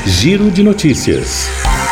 Giro de Notícias.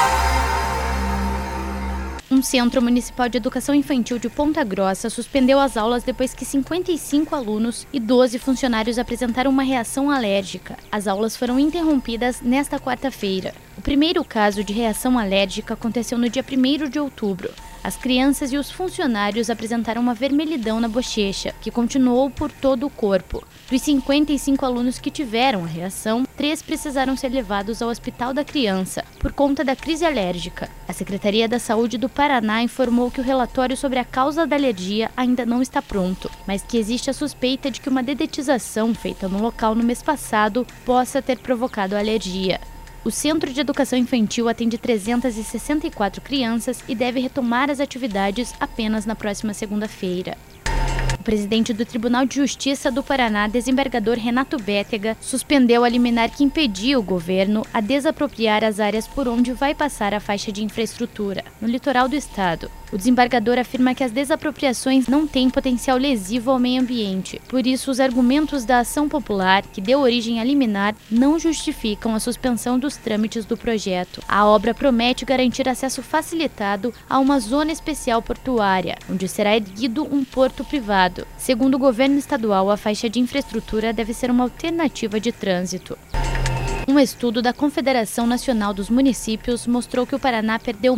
Um Centro Municipal de Educação Infantil de Ponta Grossa suspendeu as aulas depois que 55 alunos e 12 funcionários apresentaram uma reação alérgica. As aulas foram interrompidas nesta quarta-feira. O primeiro caso de reação alérgica aconteceu no dia 1º de outubro. As crianças e os funcionários apresentaram uma vermelhidão na bochecha, que continuou por todo o corpo. Dos 55 alunos que tiveram a reação, 3 precisaram ser levados ao Hospital da Criança, por conta da crise alérgica. A Secretaria da Saúde do Paraná informou que o relatório sobre a causa da alergia ainda não está pronto, mas que existe a suspeita de que uma dedetização feita no local no mês passado possa ter provocado a alergia. O Centro de Educação Infantil atende 364 crianças e deve retomar as atividades apenas na próxima segunda-feira. O presidente do Tribunal de Justiça do Paraná, desembargador Renato Bétega, suspendeu a liminar que impedia o governo a desapropriar as áreas por onde vai passar a faixa de infraestrutura, no litoral do estado. O desembargador afirma que as desapropriações não têm potencial lesivo ao meio ambiente. Por isso, os argumentos da ação popular, que deu origem à liminar, não justificam a suspensão dos trâmites do projeto. A obra promete garantir acesso facilitado a uma zona especial portuária, onde será erguido um porto privado. Segundo o governo estadual, a faixa de infraestrutura deve ser uma alternativa de trânsito. Um estudo da Confederação Nacional dos Municípios mostrou que o Paraná perdeu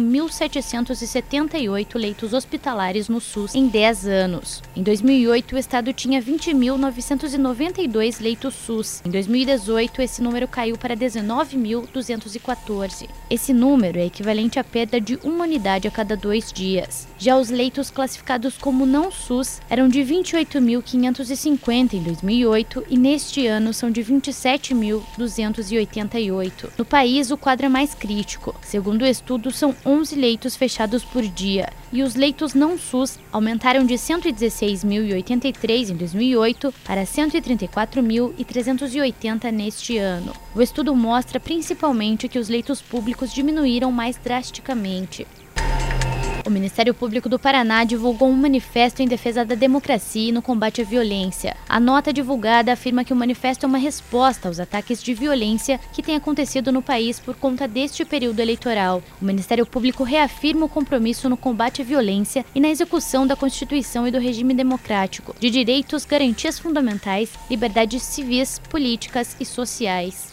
1.778 leitos hospitalares no SUS em 10 anos. Em 2008, o estado tinha 20.992 leitos SUS. Em 2018, esse número caiu para 19.214. Esse número é equivalente à perda de uma unidade a cada 2 dias. Já os leitos classificados como não SUS eram de 28.550 em 2008 e neste ano são de 27.288. No país, o quadro é mais crítico. Segundo o estudo, são 11 leitos fechados por dia e os leitos não SUS aumentaram de 116.083 em 2008 para 134.380 neste ano. O estudo mostra principalmente que os leitos públicos diminuíram mais drasticamente. O Ministério Público do Paraná divulgou um manifesto em defesa da democracia e no combate à violência. A nota divulgada afirma que o manifesto é uma resposta aos ataques de violência que têm acontecido no país por conta deste período eleitoral. O Ministério Público reafirma o compromisso no combate à violência e na execução da Constituição e do regime democrático, de direitos, garantias fundamentais, liberdades civis, políticas e sociais.